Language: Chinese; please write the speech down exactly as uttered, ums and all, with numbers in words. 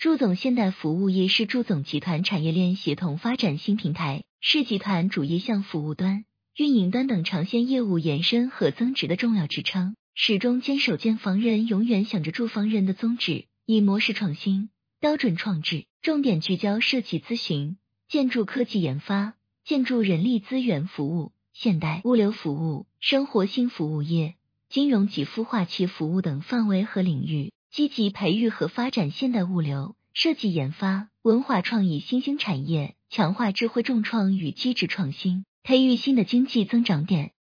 祝总现代服务业是祝总集团产业链协同发展新平台，是集团主业项服务端、运营端等长线业务延伸和增值的重要支撑，始终坚守建房人永远想着住房人的宗旨，以模式创新、标准创制，重点聚焦设计咨询、建筑科技研发、建筑人力资源服务、现代物流服务、生活新服务业、金融及孵化器服务等范围和领域，积极培育和发展现代物流、设计研发、文化创意新兴产业，强化智慧重创与机制创新，培育新的经济增长点。